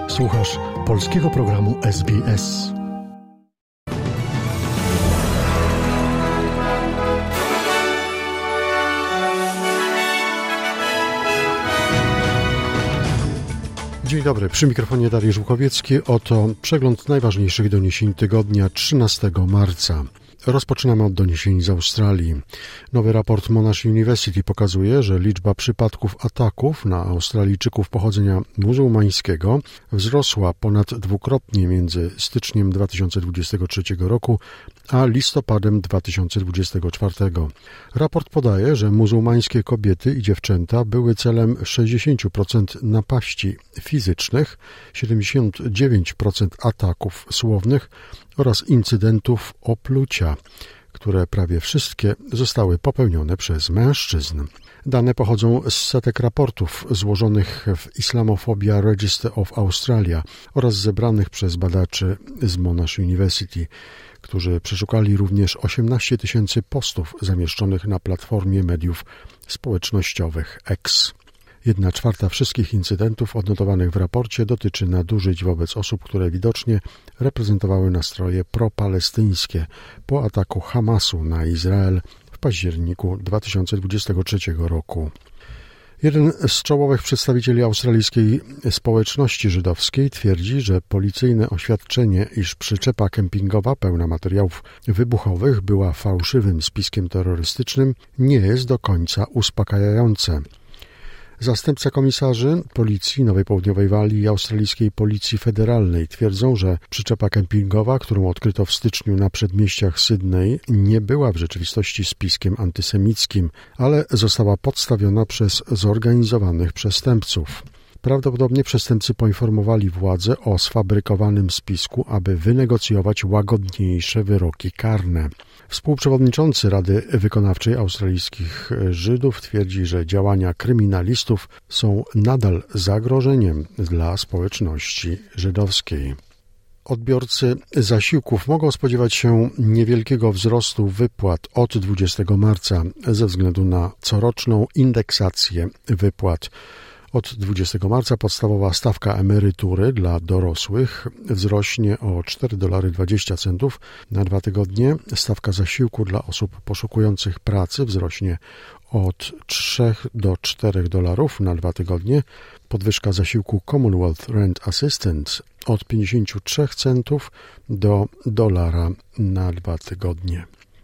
Słuchasz polskiego programu SBS. Dzień dobry, przy mikrofonie Dariusz Łukowiecki. Oto przegląd najważniejszych doniesień tygodnia 13 marca. Rozpoczynamy od doniesień z Australii. Nowy raport Monash University pokazuje, że liczba przypadków ataków na Australijczyków pochodzenia muzułmańskiego wzrosła ponad dwukrotnie między styczniem 2023 roku a listopadem 2024. Raport podaje, że muzułmańskie kobiety i dziewczęta były celem 60% napaści fizycznych, 79% ataków słownych oraz incydentów oplucia, które prawie wszystkie zostały popełnione przez mężczyzn. Dane pochodzą z setek raportów złożonych w Islamophobia Register of Australia oraz zebranych przez badaczy z Monash University, którzy przeszukali również 18 000 postów zamieszczonych na platformie mediów społecznościowych X. 1/4 wszystkich incydentów odnotowanych w raporcie dotyczy nadużyć wobec osób, które widocznie reprezentowały nastroje propalestyńskie po ataku Hamasu na Izrael w październiku 2023 roku. Jeden z czołowych przedstawicieli australijskiej społeczności żydowskiej twierdzi, że policyjne oświadczenie, iż przyczepa kempingowa pełna materiałów wybuchowych była fałszywym spiskiem terrorystycznym, nie jest do końca uspokajające. Zastępca komisarzy Policji Nowej Południowej Walii i australijskiej Policji Federalnej twierdzą, że przyczepa kempingowa, którą odkryto w styczniu na przedmieściach Sydney, nie była w rzeczywistości spiskiem antysemickim, ale została podstawiona przez zorganizowanych przestępców. Prawdopodobnie przestępcy poinformowali władze o sfabrykowanym spisku, aby wynegocjować łagodniejsze wyroki karne. Współprzewodniczący Rady Wykonawczej Australijskich Żydów twierdzi, że działania kryminalistów są nadal zagrożeniem dla społeczności żydowskiej. Odbiorcy zasiłków mogą spodziewać się niewielkiego wzrostu wypłat od 20 marca ze względu na coroczną indeksację wypłat. Od 20 marca podstawowa stawka emerytury dla dorosłych wzrośnie o $4,20 na 2 tygodnie. Stawka zasiłku dla osób poszukujących pracy wzrośnie od $3 do $4 na 2 tygodnie. Podwyżka zasiłku Commonwealth Rent Assistance od 53 centów do $1 na 2 tygodnie.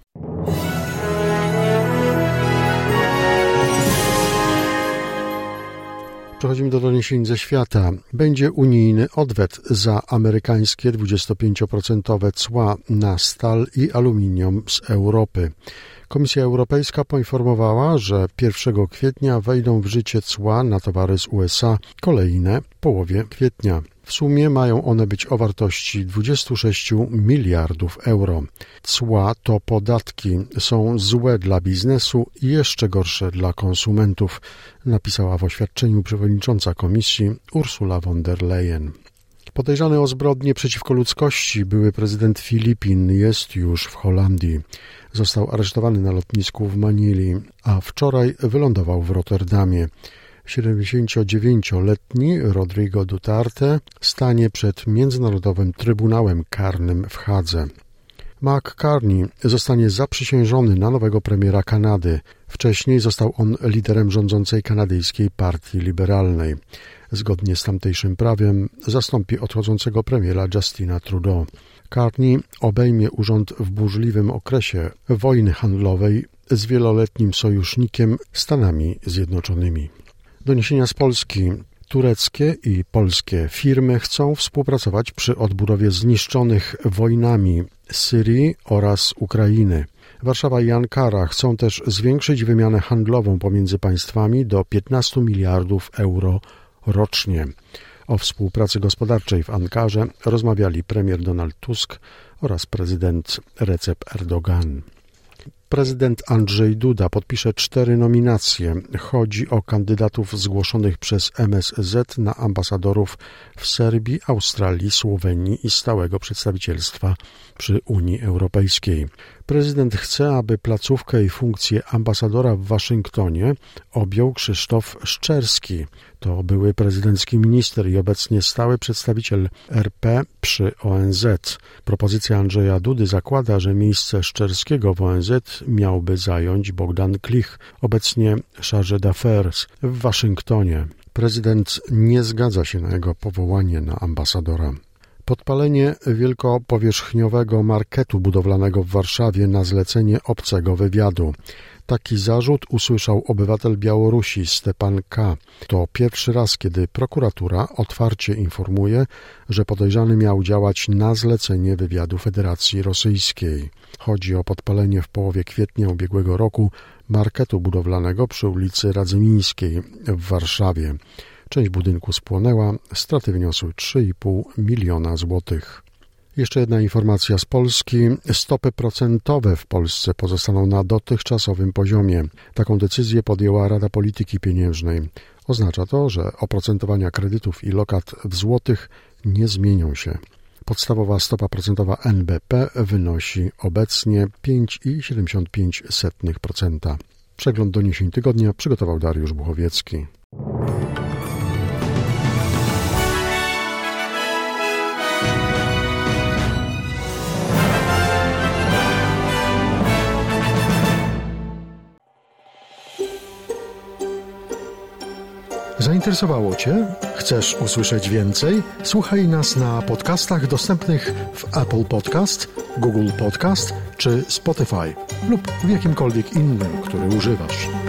Przechodzimy do doniesień ze świata. Będzie unijny odwet za amerykańskie 25% cła na stal i aluminium z Europy. Komisja Europejska poinformowała, że 1 kwietnia wejdą w życie cła na towary z USA, kolejne w połowie kwietnia. W sumie mają one być o wartości 26 miliardów euro. Cła to podatki, są złe dla biznesu i jeszcze gorsze dla konsumentów, napisała w oświadczeniu przewodnicząca komisji Ursula von der Leyen. Podejrzany o zbrodnie przeciwko ludzkości były prezydent Filipin jest już w Holandii. Został aresztowany na lotnisku w Manili, a wczoraj wylądował w Rotterdamie. 79-letni Rodrigo Duterte stanie przed Międzynarodowym Trybunałem Karnym w Hadze. Mark Carney zostanie zaprzysiężony na nowego premiera Kanady. Wcześniej został on liderem rządzącej kanadyjskiej Partii Liberalnej. Zgodnie z tamtejszym prawem zastąpi odchodzącego premiera Justina Trudeau. Carney obejmie urząd w burzliwym okresie wojny handlowej z wieloletnim sojusznikiem Stanami Zjednoczonymi. Doniesienia z Polski. Tureckie i polskie firmy chcą współpracować przy odbudowie zniszczonych wojnami Syrii oraz Ukrainy. Warszawa i Ankara chcą też zwiększyć wymianę handlową pomiędzy państwami do 15 miliardów euro rocznie. O współpracy gospodarczej w Ankarze rozmawiali premier Donald Tusk oraz prezydent Recep Erdogan. Prezydent Andrzej Duda podpisze 4 nominacje. Chodzi o kandydatów zgłoszonych przez MSZ na ambasadorów w Serbii, Australii, Słowenii i stałego przedstawicielstwa przy Unii Europejskiej. Prezydent chce, aby placówkę i funkcję ambasadora w Waszyngtonie objął Krzysztof Szczerski. To były prezydencki minister i obecnie stały przedstawiciel RP przy ONZ. Propozycja Andrzeja Dudy zakłada, że miejsce Szczerskiego w ONZ miałby zająć Bogdan Klich, obecnie chargé d'affaires w Waszyngtonie. Prezydent nie zgadza się na jego powołanie na ambasadora. Podpalenie wielkopowierzchniowego marketu budowlanego w Warszawie na zlecenie obcego wywiadu. Taki zarzut usłyszał obywatel Białorusi Stepan K. To pierwszy raz, kiedy prokuratura otwarcie informuje, że podejrzany miał działać na zlecenie wywiadu Federacji Rosyjskiej. Chodzi o podpalenie w połowie kwietnia ubiegłego roku marketu budowlanego przy ulicy Radzymińskiej w Warszawie. Część budynku spłonęła, straty wyniosły 3,5 miliona złotych. Jeszcze jedna informacja z Polski. Stopy procentowe w Polsce pozostaną na dotychczasowym poziomie. Taką decyzję podjęła Rada Polityki Pieniężnej. Oznacza to, że oprocentowania kredytów i lokat w złotych nie zmienią się. Podstawowa stopa procentowa NBP wynosi obecnie 5,75%. Przegląd doniesień tygodnia przygotował Dariusz Buchowiecki. Zainteresowało Cię? Chcesz usłyszeć więcej? Słuchaj nas na podcastach dostępnych w Apple Podcast, Google Podcast czy Spotify lub w jakimkolwiek innym, który używasz.